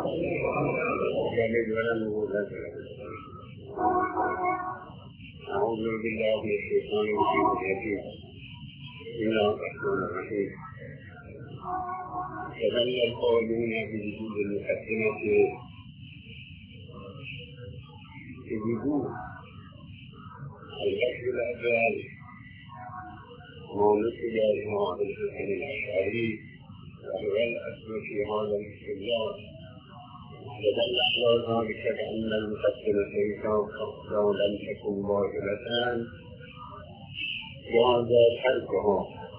أعوذ بالله من الشيطان الرجيم. بسم الله الرحمن الرحيم. تبنى القائلون بوجود المقدمة بوجود الكشف الأجوال مولد إلهها بالحسن الأشعري وهو الأصل في هذا الاستدلال. تدل على ذلك بأن المقدمة لو لم تكن باطلة جاز تركها،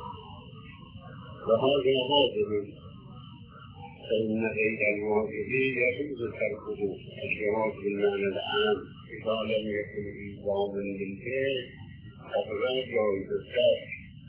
وهذا واجب، فإن غير الواجب يجوز تركه الجواز بالمعنى العام إذا لم يكن إلزاما بالفعل فهو جائز الترك.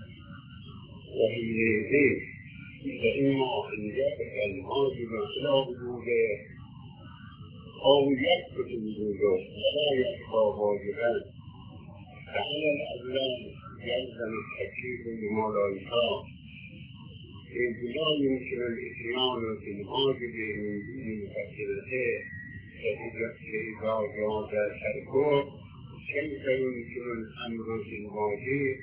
وحينئذ فإما أن يأتي الواجب إلى وجوده أو يثبت وجوده ولا يبقى واجبا، فعلى الأولاد يلزم التكليف بما لا يشاء، إذ لا يمكن الإتيان بالواجب من دون مقدمته، فإذا جاز تركه كيف يمكن الأمر بالواجب؟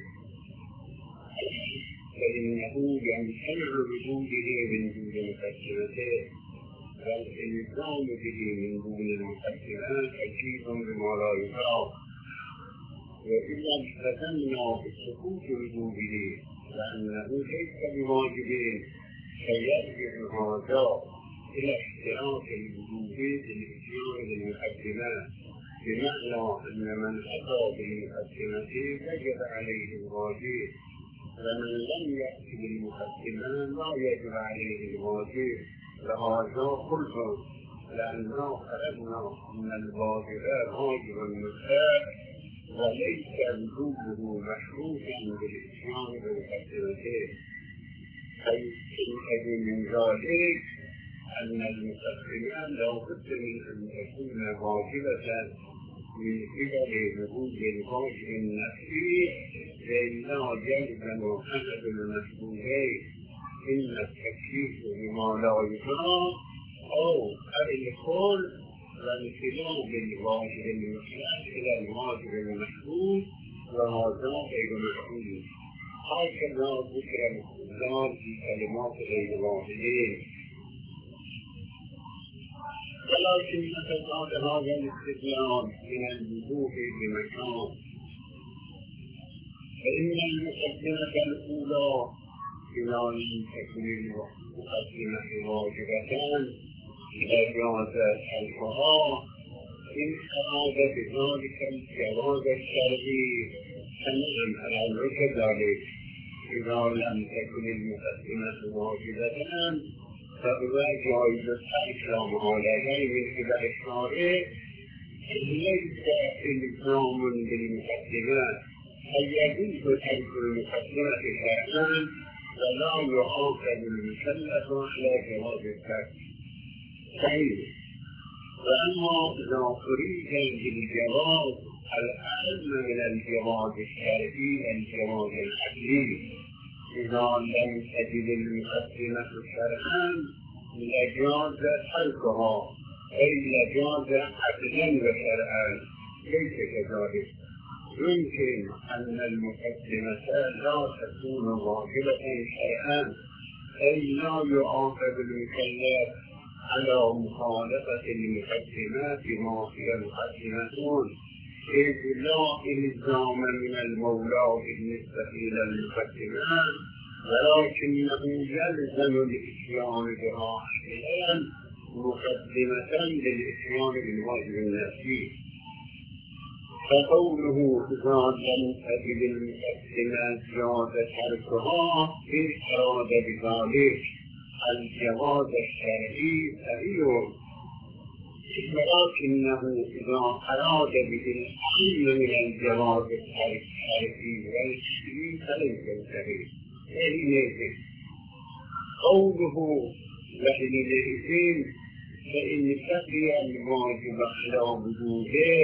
فإنه يمتنع وجوده من دون مقدمته، والإلزام به من دون المقدمات أكيد بما لا يشاء. وإذا التزمنا بسقوط وجوده لأنه ليس بواجب فيرجع هذا إلى احتراق الوجود بالإتيان بالمقدمات، بمعنى أن من أتى بالمقدمة وجب عليه الواجب، ومن لم يأتي بالمقدمة لا يجب عليه الواجب. وهذا خلف، لأننا خرجنا من الواجب واجب مطلق وليس وجوده مشروطا بالإتيان بالمقدمته. فيستنتج من ذلك أن المقدمة لا بد من أن تكون واجبة من قبل وجود الواجب النفسي، فإلا يلزم أحد المسؤولين إن التكليف بما لا يشاء أو الخلع وانقلاب الواجب المطلق إلى الواجب المشروط، وهذا غير مشروط. هكذا ذكر الاستدلال في كلمات غير واحدين. ولكن نتبع هذا الاستدلال من الوجوه بمكان، فإن المقدمة الأولى إذا لم تكن المقدمة واجبة إذا جاز تركها إن أراد بذلك الجواز الشرعي فنعم على كذلك. إذا لم تكن المقدمة واجبة فهو جائز الترك عليه من قبل الشارع، ليس إلزاما بالمقدمات، أي يجوز ترك المقدمة شرعا ولا يعاقب المكلف على جواز الترك. صحيح. وأما إذا أريد بالجواز الأهم من الجواز الشرعي الجواز العقلي، إذا لم تجد المقدمة شرعا لجاز تركها، أي لجاز عقلا وشرعا. ليس كذلك. يمكن أن المقدمة لا تكون واجبة شرعا، أي لا يعاقب المكلف على مخالفة المقدمات ما هي مقدمة، إذ لا إلزام من المولى بالنسبة إلى المقدمات، ولكنه يلزم الإتيان بها أحيانا مقدمة للإتيان بالواجب النفسي. فقوله إذا لم تجد المقدمات جاز تركها إن أراد بذلك الجواز الشرعي صحيح، ولكنه إذا أراد به الأمر من الجواز الشرعي والشرعي فليس صحيح. قوله وحينئذ فإن بقي الواجب على وجوده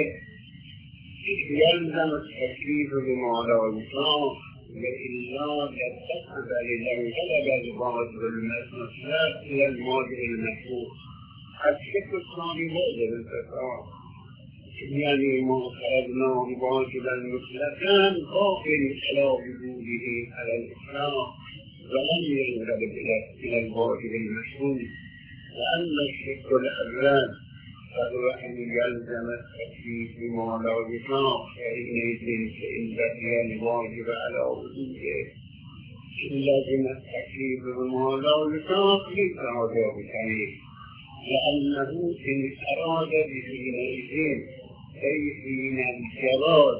يلزم التكليف بما لا يشاء، وإلا تستقبل لو طلب الواجب المطلق إلى الواجب المشروط. الشكل الثاني هذا الانتقام، يعني ما فرضناه واجبا مطلقا باقي على وجوده على الإسلام ولم ينقلب إلى الواجب المشروع. وأما الشق الأول فهو أن يلزم التكليف بما لا يطاق، فإن بقي الواجب على وجوده إن لزم التكليف بما لا يطاق ليس هذا بصحيح، لأنه إن أراد بحينئذ أي حين الجواز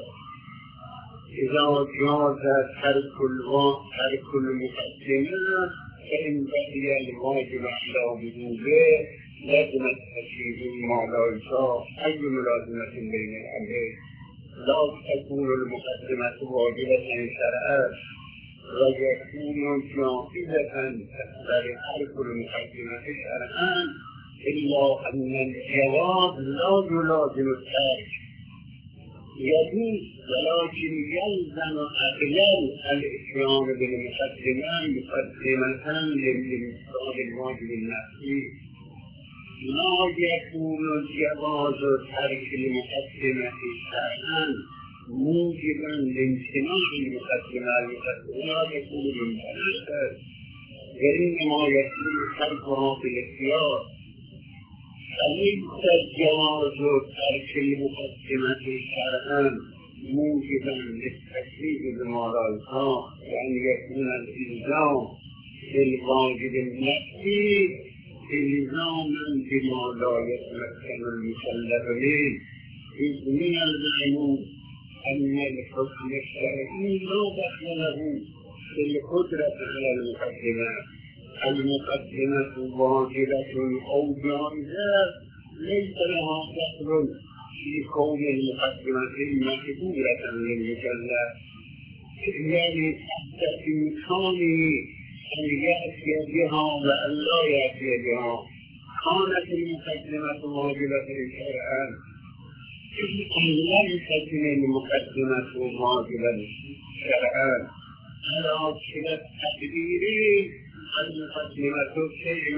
إذا جاز ترك المقدمة فإن بقي الواجب على وجوده لازم التكليف بما لا يطاق. أي ملازمة بين الأمرين، لا تكون المقدمة واجبة شرعا ويكون جائزة تقتضي ترك المقدمة شرعا، إلا أن الجواب لا يلازم الترك يجوز، ولكن يلزم أغلب الإتيان بالمقدمة مقدمة للمقدار الواجب النفسي. لا يكون جواز ترك المقدمة شرعا موجبا لامتناع المقدمة لا يكون بالمقدمة، وإنما يكون تركها بالاختيار. فليس جواز ترك المقدمة شرعا موجبا للتكليف بما لا يطاق، وأن يكون الإلزام بالواجب النفسي إلزاما بما لا يتمكن المكلف منه، إذ من المعلوم أن الحكم الشرعي لا دخل له بالقدرة على المقدمة. المقدمة واجبة أو جائزة ليس لها دخل في كون المقدمة مقدورة للمكلف، يعني حتى بإمكانه أن يأتي بها وأن لا يأتي بها. كانت المقدمة واجبة شرعا أن لم تكن المقدمة واجبة شرعا على صلة التقدير. المقدمة شيء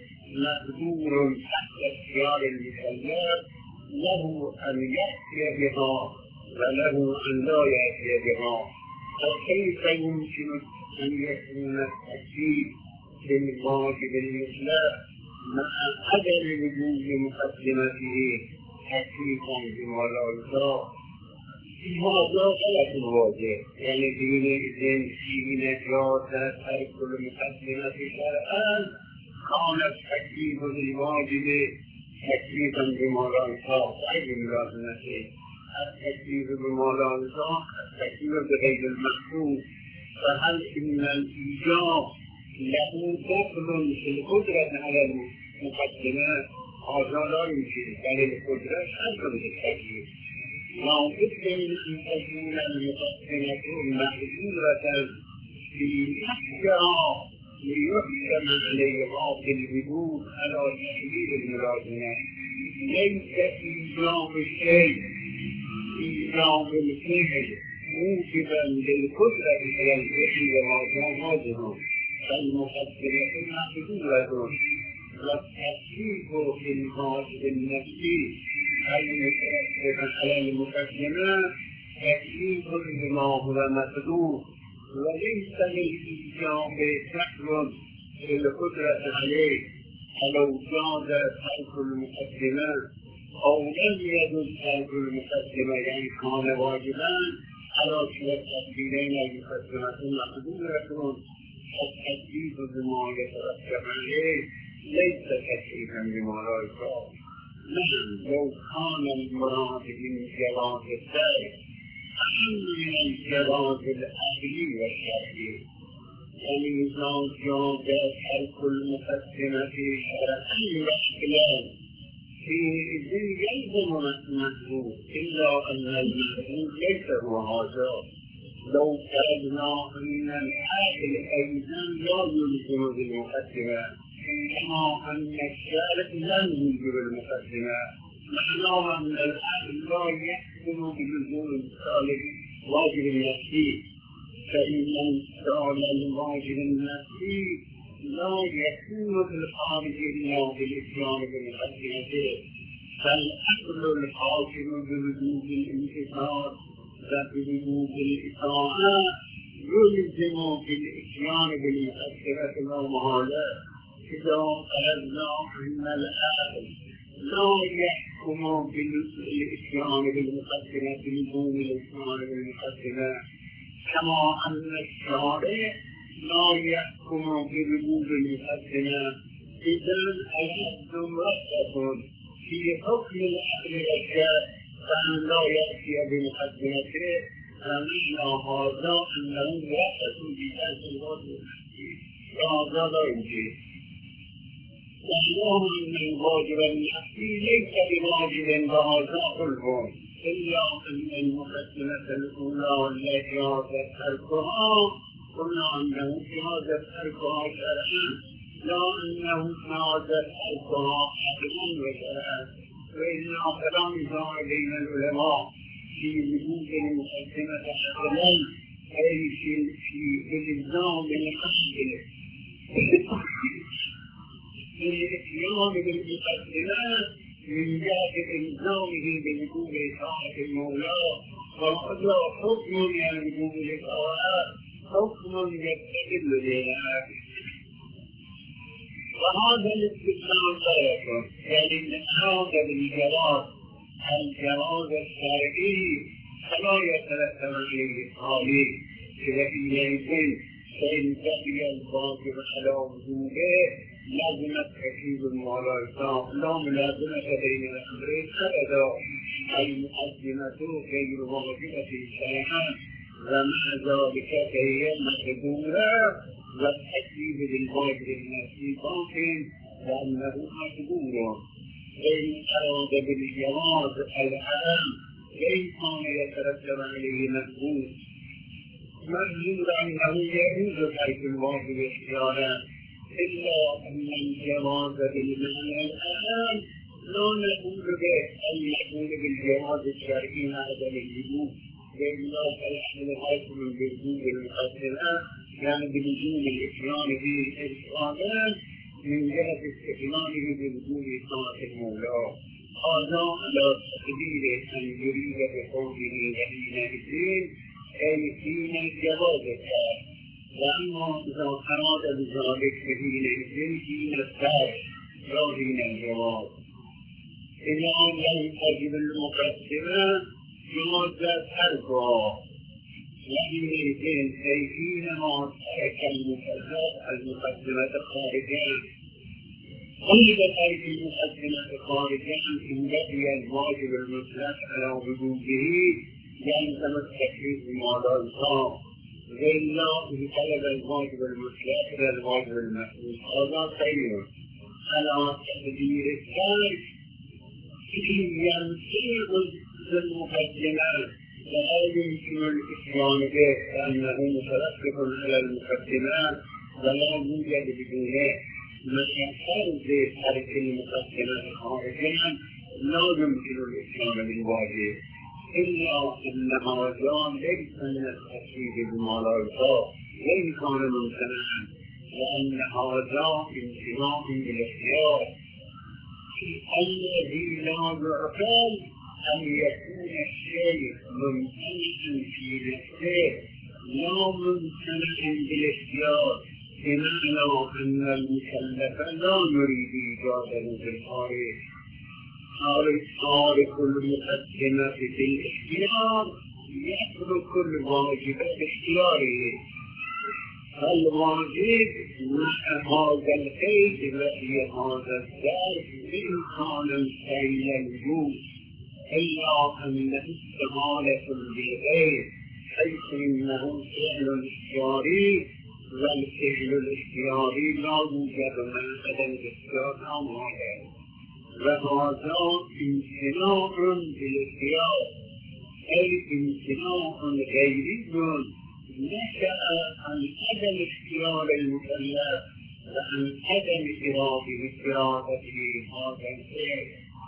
مقدور تحت اختيار المكلف، له أن يأتي بها وله أن لا يأتي بها. فكيف يمكن أن يكون التكليف بالواجب المطلق مع عدم وجود مقدمته تكليفا بما لا يطاق؟ هذا غلط الواجب، يعني حين جاز ترك المقدمة شرعا كان التكليف بالواجب تكليفا بما لا يطاق. أي ملازمته التكليف بما لا يطاق التكليف بغير المحدود. فهل إن الإيجاب له دخل في القدرة على المقدمة؟ هذا لا يمكن، بل القدرة أكثر من التكليف. لا بد من أن تكون المقدمة مقدورة في نفسها ليحكم عليها بالوجود على تكليف الملازمة. ليس إيجاب الشيء إيجاب الفعل موجبا للقدرة على الفعل ومعجزه، فالمقدمة مقدورة. والتكليف في الواجب النفسي المترتب على المقدمة تكليف بما هو مقدور، وليس للإيجاب دخل في القدرة عليه. فلو جاز ترك المقدمة أو لم يجوز ترك المقدمة يعني كان واجبا على كلا التقديرين المقدمة مقدورة، التكليف بما يترتب عليه ليس تكليفا بما لا يطاق. نعم، لو كان المراد من جواز الترك من الجواز العقلي والشرعي، يعني إذا جاز ترك المقدمة شرعا وعقلا حينئذ يلزم المحدود، إلا أن المحدود ليس هو هذا. لو فرضنا أن العاقل أيضا لا يلزم بالمقدمة كما أن الشارع لم يلزم بالمقدمة، معناه أن العاقل لا يحكم بلزوم واجب النفسي، فإن امتثال الواجب النفسي لا يكون بالخارج إلا بالإسلام بالمقدمة فالأصل الحاكم بوجود الانتصار بوجود الإطاعة يلزم بالإسلام بالمقدمة والمهالة إذا قلبنا أن الآخر لا يحكم بالإسلام بالمقدمة بدون الإسلام بالمقدمة كما أن الشارع لا يحكم بوجود المقدمة إذا الحد مرتب في حكم الأمر والشرع فأن لا يأتي بمقدمته فمعنى هذا أنه مرتب بذات الوضع هذا لا يوجد والله أن الواجب النفسي ليس بواجب بهذا كله إلا أن المقدمة الأولى التي جازت تركها قلنا أنه جازت تركها شرعا لا أنه جازت تركها عقلا وشرعا وإلا كلام بين العلماء في وجود المقدمة عقلا أي في الإلزام بالقصد بالإتيان بالمقدمات من جهة إلزامه بوجود طاعة المولى وهذا حكم من وجود الطاعات حكم يستدل بذلك وهذا الاستدلال طريقه يعني الإنسان بالجواز الجواز الشرعي فلا يترتب عليه التالي إذا يمكن فإن بقي الواجب على وجوده لازمت تكييف المعارضة لا ملازمة بين الأمرين أبدا المقدمة غير واجبة شرعا ومع ذلك فهي مقدورة والتكييف بالواجب النفسي باطل لأنه مقدور فإن أراد بالجواز العام ليس يترتب عليه مقبول مجبور أنه يجوز حيث الواجب اختيارا إلا أن الجواز بالمعنى الأعام لا نقول به أن يكون بالجواز الشرعي هذا الوجوب لأنه فالحمل حيث من وجود المقدمة يعني بوجود الإسلام به إسلاما من جهة استقلاله بوجود طاعة المولى هذا على تقدير أن يريد بقوله حينئذ أي حين الجواز الشرعي وأما إذا أراد بذلك حينئذ حين الترك لا حين الجواز إذا لم تجد المقدمة جواز تركها وحينئذ أي حينما ترك المقدمة خارجا وإذا ترك المقدمة خارجا إن بقي الواجب المطلق على وجوده يلزم التكليف بما لا يصاب وإلا بطلب الواجب المطلق إلى الواجب المحدود هذا خير على تقدير الترك يمسك المقدمات ولا يمكن الإتيان به لأنه مترتب على المقدمات ولا يوجد بدونه مثل فرض ترك المقدمات خارجا لا يمكن الإتيان بالواجب إلا أن هذا ليس من التكليف بما لا يصاب وإن كان ممتنعا لأن هذا امتناع بالاختيار الذي لا يعقل أن يكون الشيء ممتنعا في نفسه لا ممتنعا بالاختيار بمعنى أن المكلف لا يريد إيجاده بالخارج تارك المقدمة بالاختيار يترك الواجب باختياره الواجب مع هذا القيد وفي هذا الدرس بإمكان بين الوجود إلا أنه استعانة بالغير حيث إنه فعل اختياري والفعل الاختياري لا يوجد من عدم الاختيار أو غيره وهذا امتناع بالاختيار أي امتناع غيري نشأ عن عدم اختيار المكلف وعن عدم إرادته هذا الفعل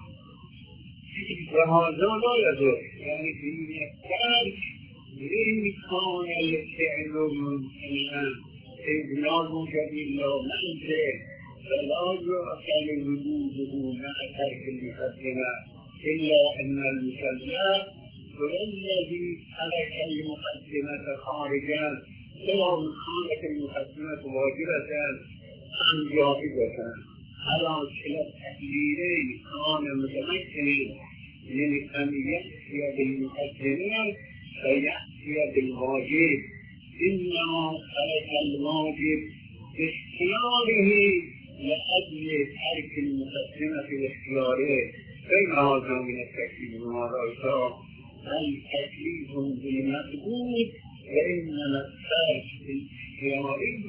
وهذا لا يضر يعني في الترك إن كان الفعل ممتنعا إذ لا يوجد إلا منزل فلا يؤكل وجوده مع ترك المقدمة إلا أن المسلم هو الذي ترك المقدمة خارجا سواء كانت المقدمة واجبة أم جائزة على كلا التحليلين كان متمكنا من أن يأتي بالمقدمة فيأتي بالواجب إنما ترك الواجب باختياره لأجل ترك المقدمة باختياره غير هذا من التكليف والمرأة التكليف بالمقدور وإنما الترك اختياري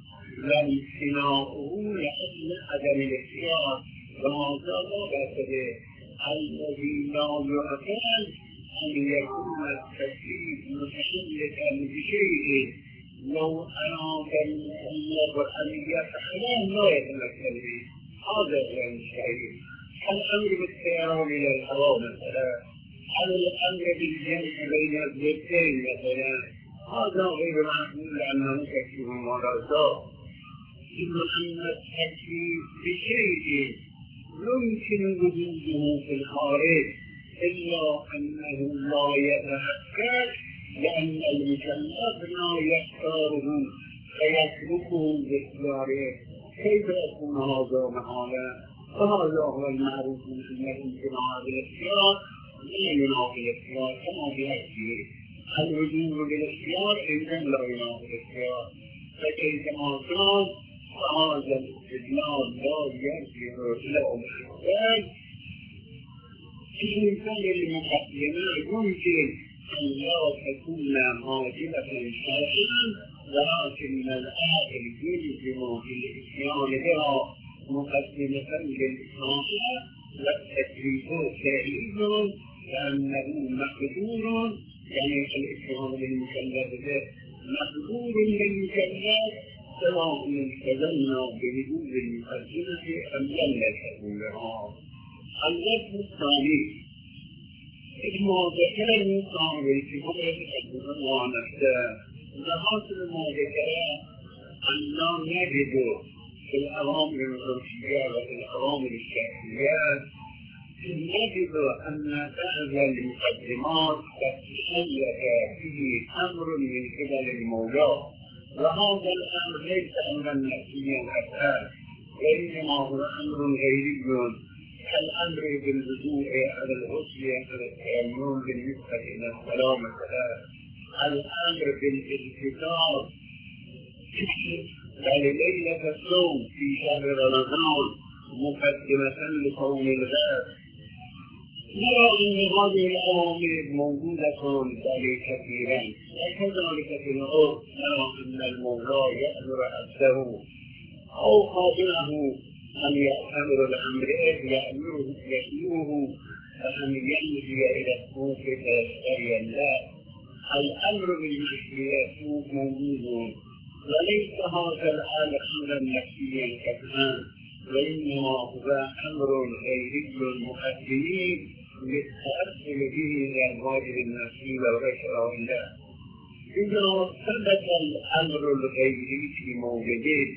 وامتناعه لأجل عدم الاختيار وهذا لا بأس به الذي لا يعقل أن يكون التكليف متعلقا بشيء لو أراد المكلف أن يفعله لا يتمكن به هذا هو المستحيل الأمر بالخيار إلى الحرام مثلا أو الأمر بالجمع بين الضدين مثلا هذا غير معقول أنه تكليف مرضى إما أن التكليف بشيء يمكن وجوده في الخارج إلا أنه لا يتحقق لأن المكلف لا يختاره فيتركه باختياره كيف يكون هذا محالا؟ فهذا هو المعروف في امتناع بالاختيار لا ينافي الاختيار كما بيأتي الوجود بالاختيار إذن لا ينافي الاختيار فكيفما كان فهذا الاستدلال لا يرجع له الاختيار في مثال المقدمة يمكن أن لا تكون واجبة شرعيا ولكن الآخر يلزم بالإتيان بها مقدمة للإسلام والتكليف سعيد لأنه مقدور يعني الإتيان للمكلف به مقدور للمكلف سواء التزمنا بوجود المقدمة أم لم يلتزم بها. الوجه الثاني ما ذكر المصاري في قبل الله نفسه وحاصل ما ذكر أن لا نجد في الأوامر الرشدية وفي الأوامر الشرعية نجد أن بعض المقدمات تتحلق فيه أمر من قبل المولى وهذا الأمر ليس أمرا نفسيا أبدا وإنما هو أمر غيري كالأمر بالوضوء على الغسل على التيمم بالنسبة إلى الصلاة مثلا الأمر بالاغتسال يعني ليلة الصوم في شهر رمضان مقدمة لصوم الغد نرى أن هذه الأوامر موجودة بل كثيرا وكذلك في العرف نرى أن المولى يأمر عبده أو خادمه أن يأمر الأمرين يأمره أن يمشي إلى السوق فيشتري الناس الأمر بالمشي السوق موجود وليس هذا الحال أمرا نفسيا كالآن وإنما هو أمر غيري المقدمين للتأثر به إلى الواجب النفسي والبشر والله إذا ثبت الأمر الغيري في موجده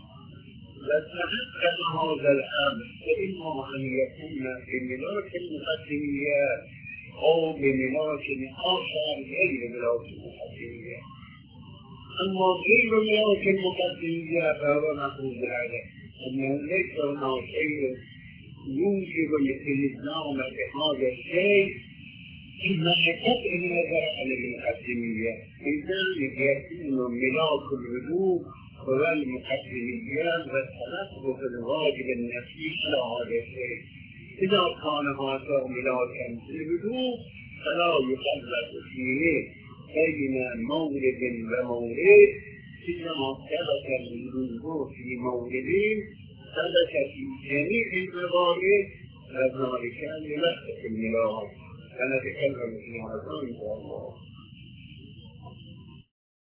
لتحقق هذا الأمر فإما أن يكون بملاك المقدميات أو بملاك آخر غير ملاك المقدميات أما غير ملاك المقدميات فهو مفروض عليه أنه ليس هناك شيء يوجب الالتزام بهذا الشيء إلا قطع النظر عن المقدميات لذلك يكون ملاك الوجوب هو المقدميات والتنفذ الواجب النفسي على هذا الشيء إذا كان هذا ملاكا للوجوب فلا يخلف فيه بين مولد ومولد إنما ثبت الوجوب في مولدين ثبت في جميع الموارد وذلك لوحدة الملاك سنتكلم في هذا إن شاء الله.